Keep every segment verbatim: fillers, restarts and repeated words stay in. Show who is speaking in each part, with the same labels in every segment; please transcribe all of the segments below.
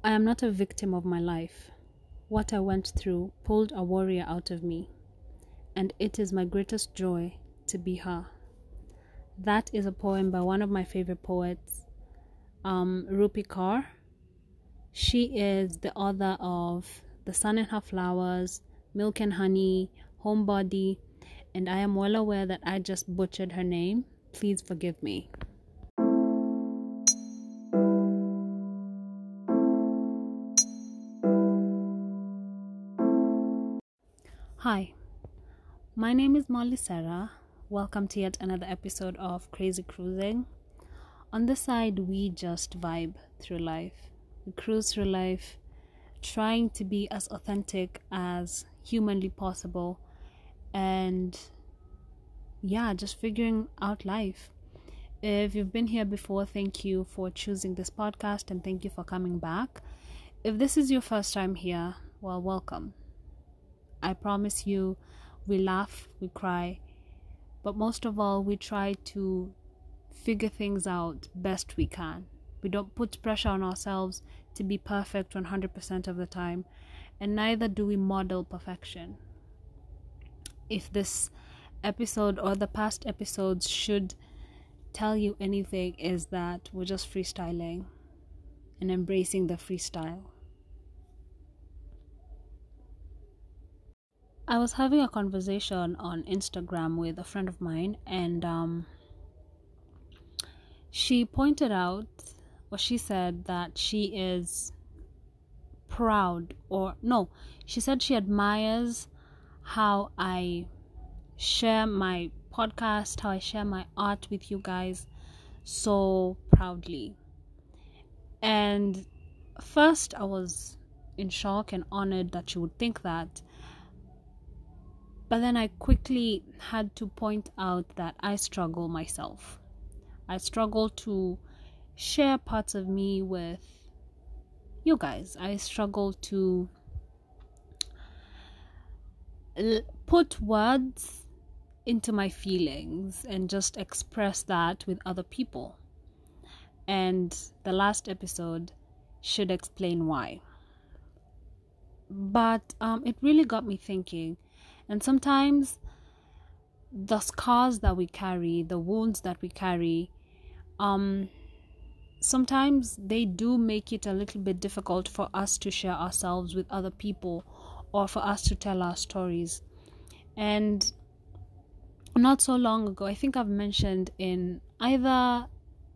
Speaker 1: I am not a victim of my life. What I went through pulled a warrior out of me, and it is my greatest joy to be her. That is a poem by one of my favorite poets, um, Rupi Kaur. She is the author of The Sun and Her Flowers, Milk and Honey, Homebody, and I am well aware that I just butchered her name. Please forgive me. Hi, my name is Molly Sarah. Welcome to yet another episode of Crazy Cruising. On this side, we just vibe through life. We cruise through life, trying to be as authentic as humanly possible, and yeah, just figuring out life. If you've been here before, thank you for choosing this podcast and thank you for coming back. If this is your first time here, well, welcome. I promise you, we laugh, we cry, but most of all, we try to figure things out best we can. We don't put pressure on ourselves to be perfect one hundred percent of the time, and neither do we model perfection. If this episode or the past episodes should tell you anything, is that we're just freestyling and embracing the freestyle. I was having a conversation on Instagram with a friend of mine, and um, she pointed out, or she said that she is proud, or no, she said she admires how I share my podcast, how I share my art with you guys so proudly. And first, I was in shock and honored that she would think that. But then I quickly had to point out that I struggle myself. I struggle to share parts of me with you guys. I struggle to l- put words into my feelings and just express that with other people. And the last episode should explain why. But um, it really got me thinking. And sometimes the scars that we carry, the wounds that we carry, um, sometimes they do make it a little bit difficult for us to share ourselves with other people or for us to tell our stories. And not so long ago, I think I've mentioned in either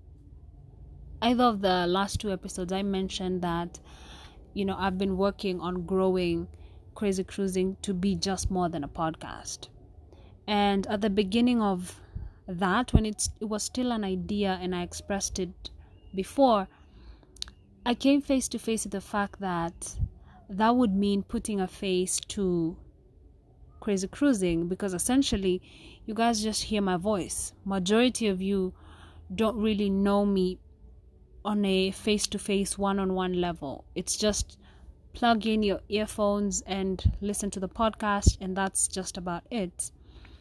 Speaker 1: either of the last two episodes, I mentioned that, you know, I've been working on growing Crazy Cruising to be just more than a podcast. And at the beginning of that, when it's, it was still an idea and I expressed it before, I came face to face with the fact that that would mean putting a face to Crazy Cruising, because essentially you guys just hear my voice. Majority of you don't really know me on a face-to-face one-on-one level. It's just plug in your earphones and listen to the podcast, and that's just about it.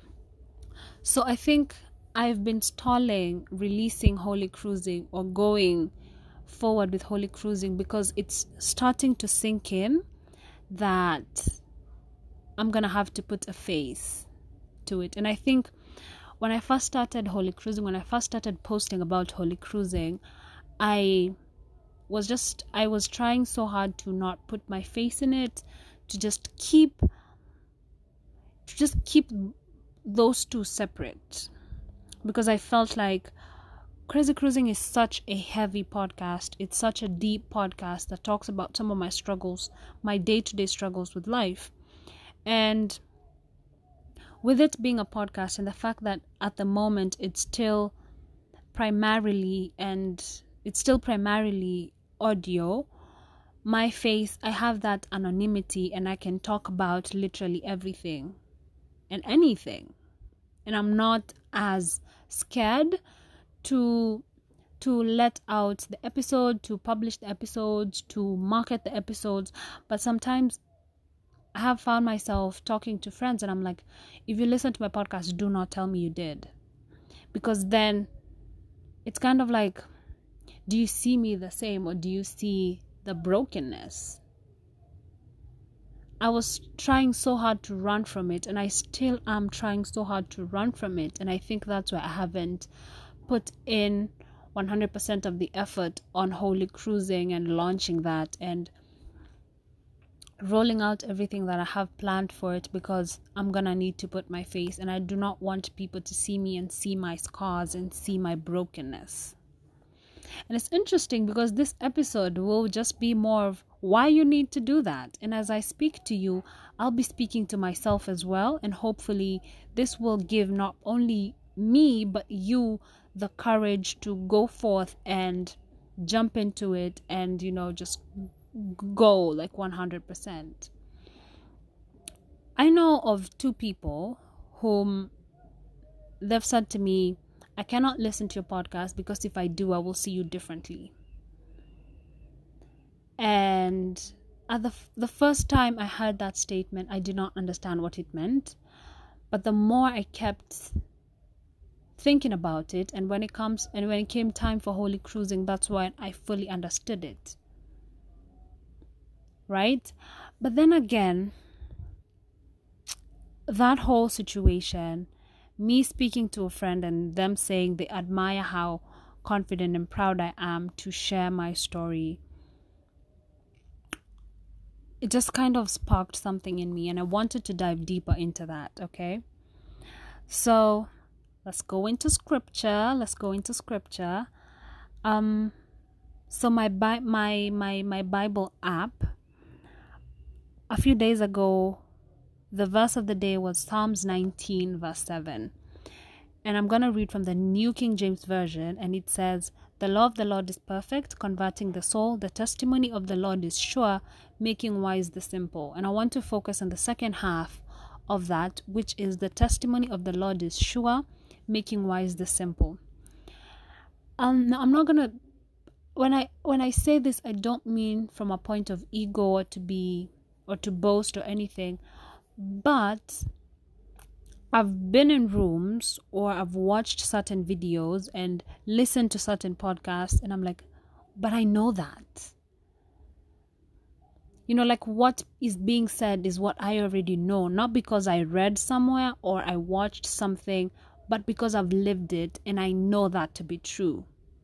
Speaker 1: So I think I've been stalling releasing Holy Cruising or going forward with Holy Cruising because it's starting to sink in that I'm gonna have to put a face to it. And I think when I first started Holy Cruising, when I first started posting about Holy Cruising, I was just I was trying so hard to not put my face in it, to just keep to just keep those two separate, because I felt like Crazy Cruising is such a heavy podcast. It's such a deep podcast that talks about some of my struggles, my day-to-day struggles with life. And with it being a podcast and the fact that at the moment it's still primarily and it's still primarily audio, my face, I have that anonymity and I can talk about literally everything and anything, and I'm not as scared to to let out the episode, to publish the episodes, to market the episodes. But sometimes I have found myself talking to friends and I'm like, if you listen to my podcast, do not tell me you did, because then it's kind of like, do you see me the same, or do you see the brokenness. I was trying so hard to run from it, and I still am trying so hard to run from it. And I think that's why I haven't put in one hundred percent of the effort on Holy Cruising and launching that and rolling out everything that I have planned for it, because I'm gonna need to put my face, and I do not want people to see me and see my scars and see my brokenness. And it's interesting because this episode will just be more of why you need to do that. And as I speak to you, I'll be speaking to myself as well. And hopefully this will give not only me, but you the courage to go forth and jump into it and, you know, just go like one hundred percent. I know of two people whom they've said to me, I cannot listen to your podcast because if I do, I will see you differently. And at the the first time I heard that statement, I did not understand what it meant. But the more I kept thinking about it, and when it comes and when it came time for Holy Cruising, that's when I fully understood it. Right? But then again, that whole situation, me speaking to a friend and them saying they admire how confident and proud I am to share my story, it just kind of sparked something in me, and I wanted to dive deeper into that. Okay, so let's go into scripture. Let's go into scripture. Um, so my bi- my my my Bible app, a few days ago, the verse of the day was Psalms nineteen, verse seven. And I'm going to read from the New King James Version, and it says, "The law of the Lord is perfect, converting the soul. The testimony of the Lord is sure, making wise the simple." And I want to focus on the second half of that, which is the testimony of the Lord is sure, making wise the simple. Um, now I'm not going to, when I when I say this, I don't mean from a point of ego or to be, or to boast or anything, but I've been in rooms or I've watched certain videos and listened to certain podcasts, and I'm like, but I know that. You know, like what is being said is what I already know, not because I read somewhere or I watched something, but because I've lived it and I know that to be true.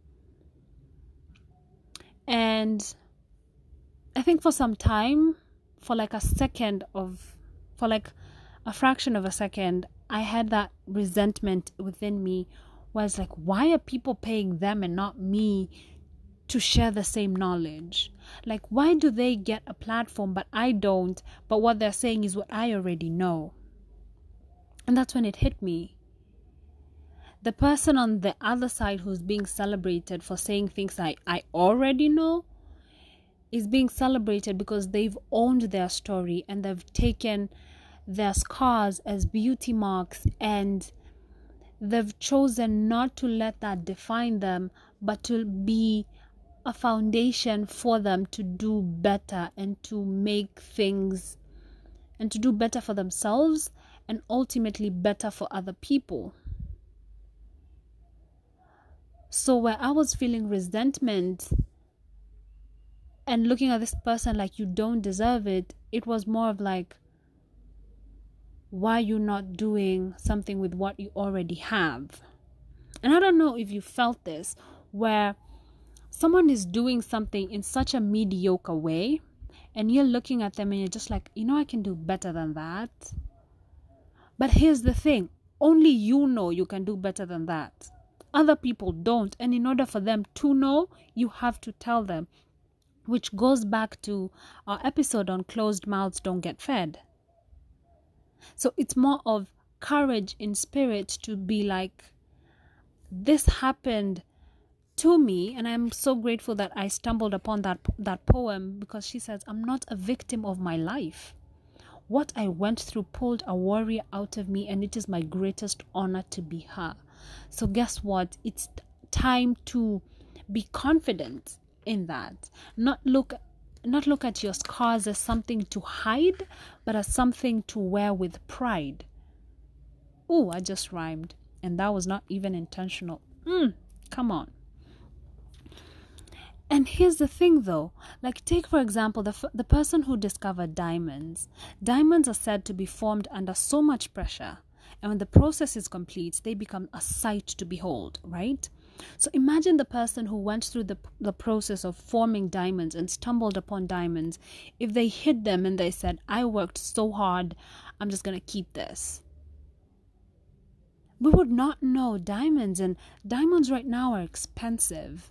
Speaker 1: And I think for some time, for like a second of, for like a fraction of a second, I had that resentment within me where it's like, why are people paying them and not me to share the same knowledge? Like, why do they get a platform but I don't, but what they're saying is what I already know? And that's when it hit me. The person on the other side who's being celebrated for saying things I, I already know is being celebrated because they've owned their story and they've taken their scars as beauty marks, and they've chosen not to let that define them, but to be a foundation for them to do better and to make things and to do better for themselves and ultimately better for other people. So where I was feeling resentment and looking at this person like you don't deserve it, it was more of like, why are you not doing something with what you already have? And I don't know if you felt this, where someone is doing something in such a mediocre way and you're looking at them and you're just like, you know, I can do better than that. But here's the thing, only you know you can do better than that. Other people don't. And in order for them to know, you have to tell them, which goes back to our episode on closed mouths don't get fed. So it's more of courage in spirit to be like, this happened to me, and I'm so grateful that I stumbled upon that that poem, because she says, I'm not a victim of my life. What I went through pulled a warrior out of me, and it is my greatest honor to be her. So guess what? It's time to be confident in that. Not look Not look at your scars as something to hide, but as something to wear with pride. Oh, I just rhymed. And that was not even intentional. Mm, come on. And here's the thing though, like take for example the, f- the person who discovered diamonds. Diamonds are said to be formed under so much pressure, and when the process is complete, they become a sight to behold, right? So imagine the person who went through the, the process of forming diamonds and stumbled upon diamonds. If they hid them and they said, I worked so hard, I'm just going to keep this. We would not know diamonds, and diamonds right now are expensive.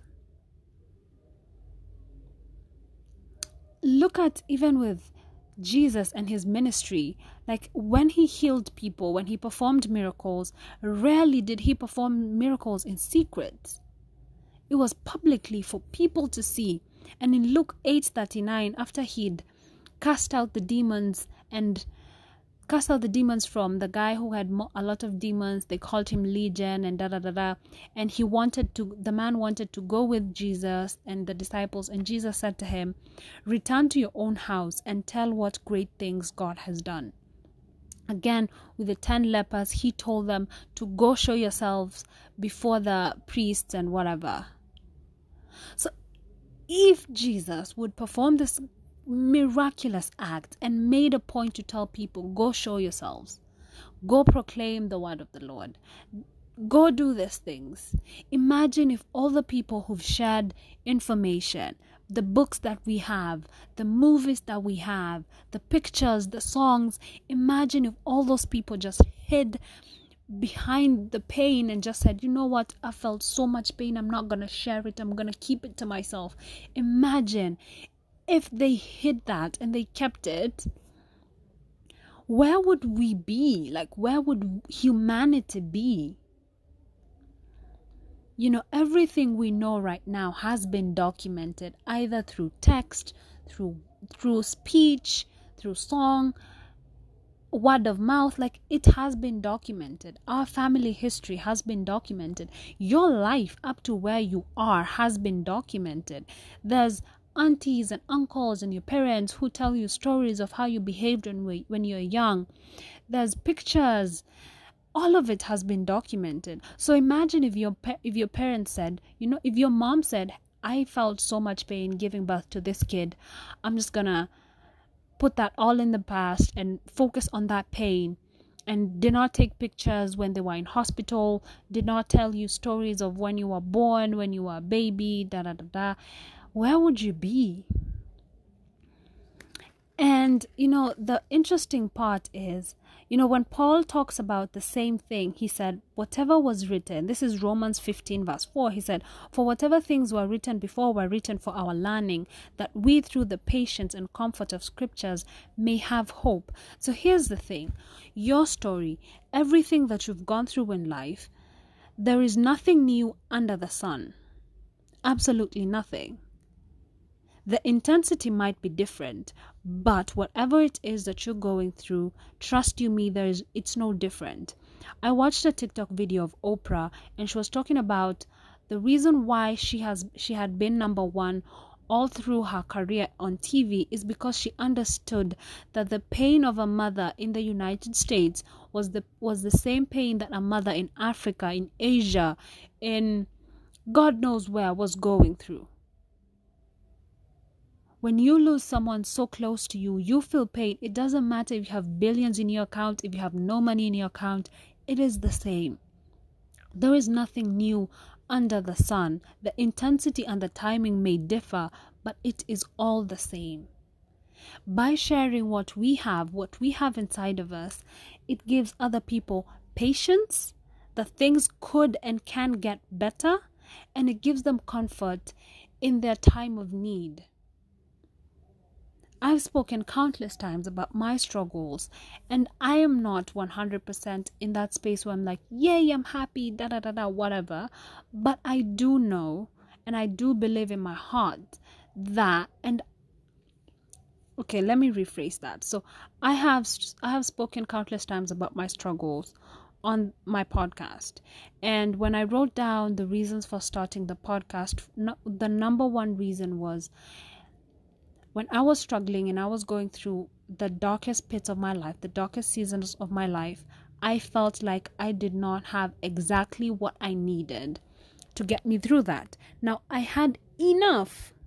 Speaker 1: Look at even with Jesus and his ministry, like when he healed people, when he performed miracles, rarely did he perform miracles in secret. It was publicly for people to see. And in Luke eight thirty-nine, after he'd cast out the demons and cast out the demons from the guy who had a lot of demons, they called him Legion and da da da da, and he wanted to the man wanted to go with Jesus and the disciples, and Jesus said to him, return to your own house and tell what great things God has done. Again, with the ten lepers, he told them to go show yourselves before the priests and whatever. So if Jesus would perform this miraculous act and made a point to tell people, go show yourselves, go proclaim the word of the Lord, go do these things. Imagine if all the people who've shared information, the books that we have, the movies that we have, the pictures, the songs, imagine if all those people just hid behind the pain and just said, you know what, I felt so much pain, I'm not gonna share it, I'm gonna keep it to myself. Imagine if they hid that and they kept it, where would we be? Like, where would humanity be? You know, everything we know right now has been documented, either through text, through through speech, through song, word of mouth. Like, it has been documented. Our family history has been documented. Your life up to where you are has been documented. There's aunties and uncles and your parents who tell you stories of how you behaved when we, when you're young. There's pictures. All of it has been documented. So imagine if your if your parents said, you know, if your mom said, I felt so much pain giving birth to this kid, I'm just gonna put that all in the past and focus on that pain, and did not take pictures when they were in hospital, did not tell you stories of when you were born, when you were a baby, da da da da, where would you be? And, you know, the interesting part is, you know, when Paul talks about the same thing, he said, whatever was written, this is Romans fifteen verse four, he said, for whatever things were written before were written for our learning, that we through the patience and comfort of scriptures may have hope. So here's the thing, your story, everything that you've gone through in life, there is nothing new under the sun. Absolutely nothing. The intensity might be different, but whatever it is that you're going through, trust you me, there is it's no different. I watched a TikTok video of Oprah, and she was talking about the reason why she has she had been number one all through her career on T V is because she understood that the pain of a mother in the United States was the was the same pain that a mother in Africa, in Asia, in God knows where was going through. When you lose someone so close to you, you feel pain. It doesn't matter if you have billions in your account, if you have no money in your account, it is the same. There is nothing new under the sun. The intensity and the timing may differ, but it is all the same. By sharing what we have, what we have inside of us, it gives other people patience that things could and can get better, and it gives them comfort in their time of need. I've spoken countless times about my struggles, and I am not one hundred percent in that space where I'm like, yay, I'm happy, da da da da, whatever. But I do know, and I do believe in my heart that, and okay, let me rephrase that. So I have I have spoken countless times about my struggles on my podcast, and when I wrote down the reasons for starting the podcast, no, the number one reason was, when I was struggling and I was going through the darkest pits of my life, the darkest seasons of my life, I felt like I did not have exactly what I needed to get me through that. Now, I had enough,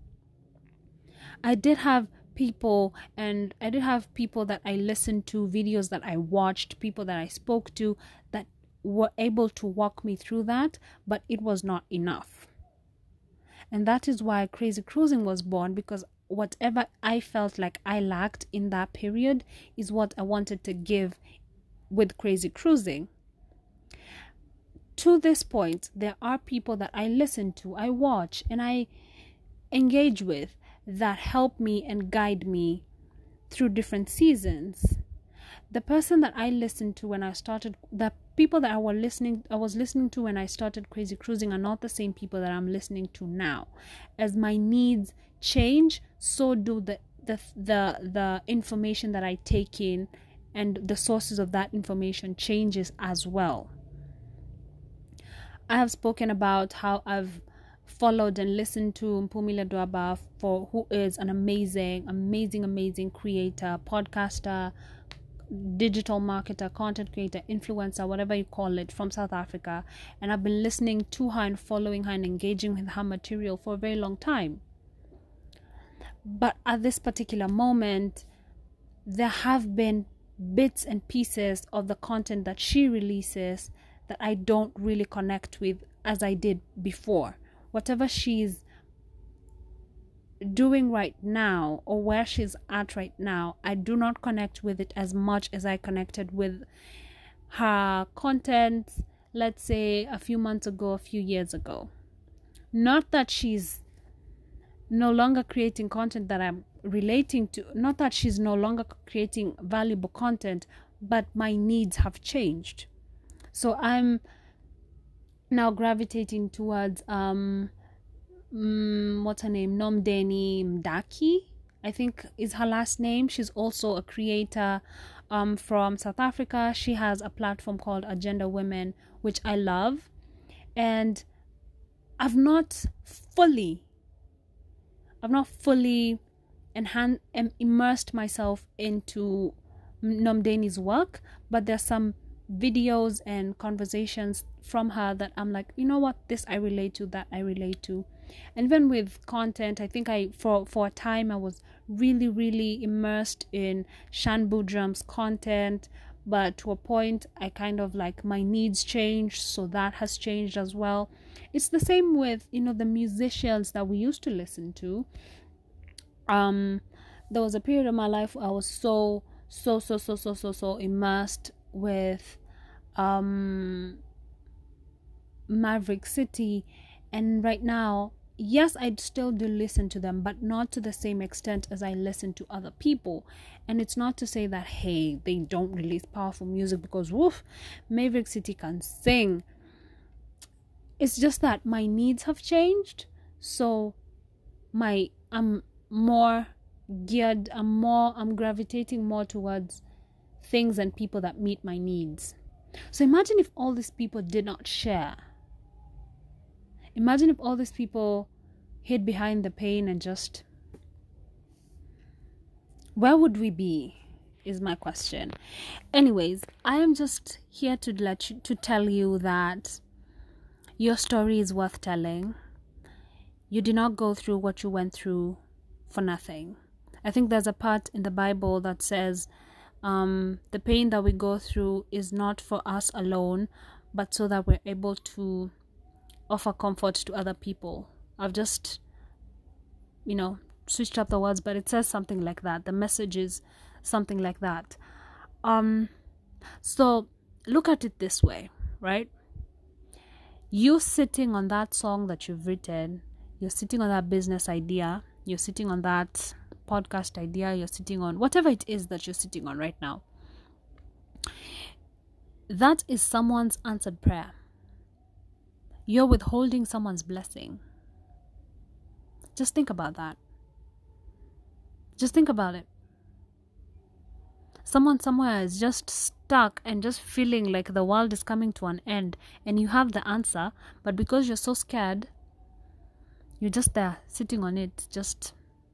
Speaker 1: I did have people and I did have people that I listened to, videos that I watched, people that I spoke to that were able to walk me through that, but it was not enough. And that is why Crazy Cruising was born, because whatever I felt like I lacked in that period is what I wanted to give with Crazy Cruising. To this point, there are people that I listen to, I watch, and I engage with that help me and guide me through different seasons. The person that I listened to when I started, the people that I was listening, I was listening to when I started Crazy Cruising are not the same people that I'm listening to now. As my needs change, so do the the the, the information that I take in, and the sources of that information changes as well. I have spoken about how I've followed and listened to Mpumile Dwaba, for who is an amazing, amazing, amazing creator, podcaster, digital marketer, content creator, influencer, whatever you call it, from South Africa. And I've been listening to her and following her and engaging with her material for a very long time. But at this particular moment, there have been bits and pieces of the content that she releases that I don't really connect with as I did before. Whatever she's doing right now, or where she's at right now, I do not connect with it as much as I connected with her content, let's say a few months ago, a few years ago. Not that she's no longer creating content that I'm relating to, not that she's no longer creating valuable content, but my needs have changed. So I'm now gravitating towards um mm, what's her name, Nomdeni Mdaki, I think is her last name. She's also a creator um from South Africa. She has a platform called Agenda Women, which I love, and I've not fully I've not fully enhanced and immersed myself into Nomdeni's work, but there's some videos and conversations from her that I'm like, you know what, this I relate to, that I relate to. And even with content, I think I for for a time I was really really immersed in Shan Boodram's content, but to a point I kind of like, my needs changed, so that has changed as well. It's the same with, you know, the musicians that we used to listen to. Um there was a period of my life where I was so so so so so so so immersed with um Maverick City, and right now, yes, I still do listen to them, but not to the same extent as I listen to other people. And it's not to say that, hey, they don't release powerful music, because woof, Maverick City can sing. It's just that my needs have changed, so my I'm more geared, I'm more I'm gravitating more towards things and people that meet my needs. So imagine if all these people did not share. Imagine if all these people hid behind the pain and just, where would we be, is my question. Anyways, I am just here to let you, to tell you that your story is worth telling. You did not go through what you went through for nothing. I think there's a part in the Bible that says, um, the pain that we go through is not for us alone, but so that we're able to offer comfort to other people. I've just, you know, switched up the words, but it says something like that. The message is something like that. Um, so look at it this way, right? You sitting on that song that you've written, you're sitting on that business idea, you're sitting on that podcast idea, you're sitting on whatever it is that you're sitting on right now. That is someone's answered prayer. You're withholding someone's blessing. Just think about that. Just think about it. Someone somewhere is just stuck and just feeling like the world is coming to an end, and you have the answer, but because you're so scared, you're just there sitting on it, just.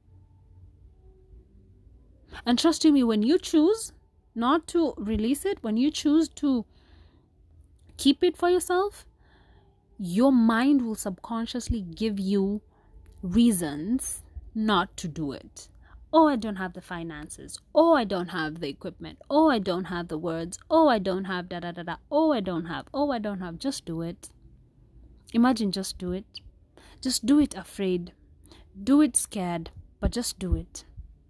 Speaker 1: And trust me, when you choose not to release it, when you choose to keep it for yourself, your mind will subconsciously give you reasons not to do it. Oh, I don't have the finances. Oh, I don't have the equipment. Oh, I don't have the words. Oh, I don't have da da da da. Oh, I don't have. Oh, I don't have. Just do it. Imagine just do it. Just do it afraid. Do it scared, but just do it.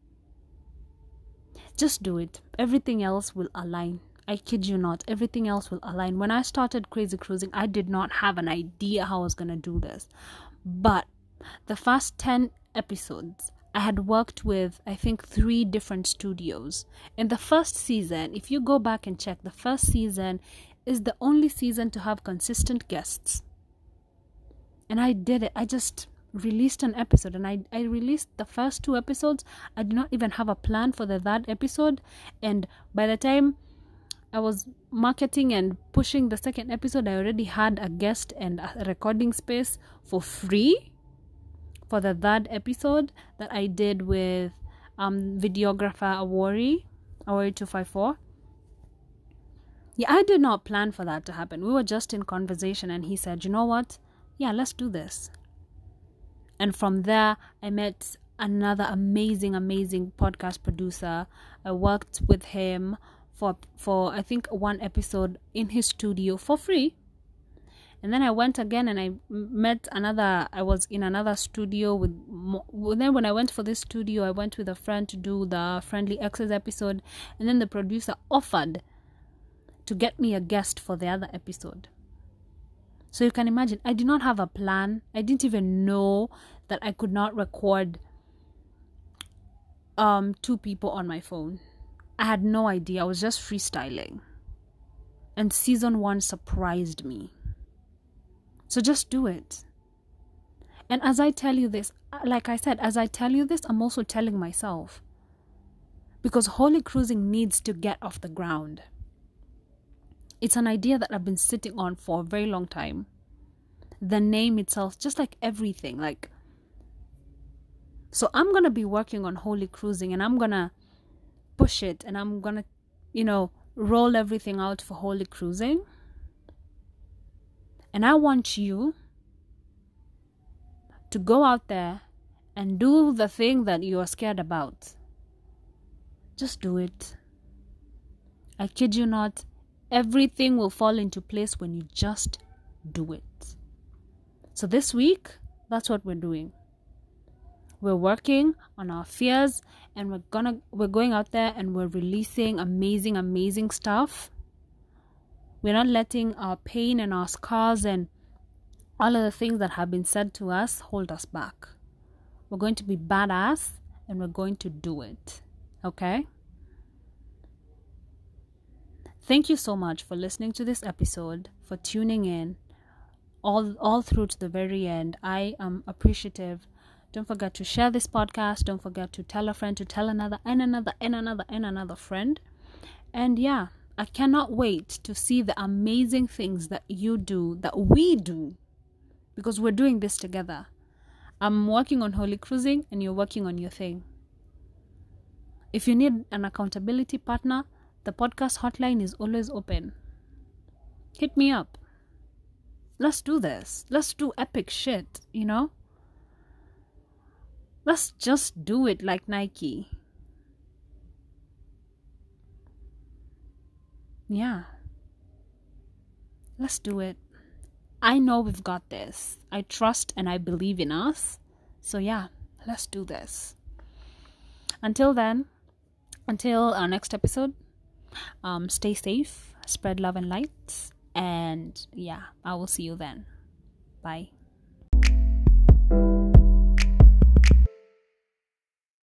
Speaker 1: Just do it. Everything else will align. I kid you not. Everything else will align. When I started Crazy Cruising, I did not have an idea how I was going to do this. But the first ten episodes, I had worked with, I think, three different studios. In the first season, if you go back and check, the first season is the only season to have consistent guests. And I did it. I just released an episode, and I, I released the first two episodes. I did not even have a plan for the third episode. And by the time I was marketing and pushing the second episode, I already had a guest and a recording space for free for the third episode that I did with um videographer Awori, Awori two five four. Yeah, I did not plan for that to happen. We were just in conversation, and he said, you know what? Yeah, let's do this. And from there, I met another amazing, amazing podcast producer. I worked with him for, for I think, one episode in his studio for free. And then I went again and I met another, I was in another studio with, then when I went for this studio, I went with a friend to do the Friendly Exes episode. And then the producer offered to get me a guest for the other episode. So you can imagine, I did not have a plan. I didn't even know that I could not record um two people on my phone. I had no idea. I was just freestyling. And season one surprised me. So just do it. And as I tell you this, like I said, as I tell you this, I'm also telling myself. Because Holy Cruising needs to get off the ground. It's an idea that I've been sitting on for a very long time. The name itself, just like everything, like. So I'm going to be working on Holy Cruising, and I'm going to push it, and I'm going to, you know, roll everything out for Holy Cruising. And I want you to go out there and do the thing that you are scared about. Just do it. I kid you not. Everything will fall into place when you just do it. So this week, that's what we're doing. We're working on our fears, and we're gonna we're going out there and we're releasing amazing, amazing stuff. We're not letting our pain and our scars and all of the things that have been said to us hold us back. We're going to be badass, and we're going to do it. Okay? Thank you so much for listening to this episode, for tuning in all, all through to the very end. I am appreciative. Don't forget to share this podcast. Don't forget to tell a friend, to tell another, and another, and another, and another friend. And yeah, I cannot wait to see the amazing things that you do, that we do, because we're doing this together. I'm working on Holy Cruising, and you're working on your thing. If you need an accountability partner, the podcast hotline is always open. Hit me up. Let's do this. Let's do epic shit, you know? Let's just do it like Nike. Yeah. Let's do it. I know we've got this. I trust and I believe in us. So yeah, let's do this. Until then, until our next episode, um, stay safe, spread love and light, and yeah, I will see you then. Bye.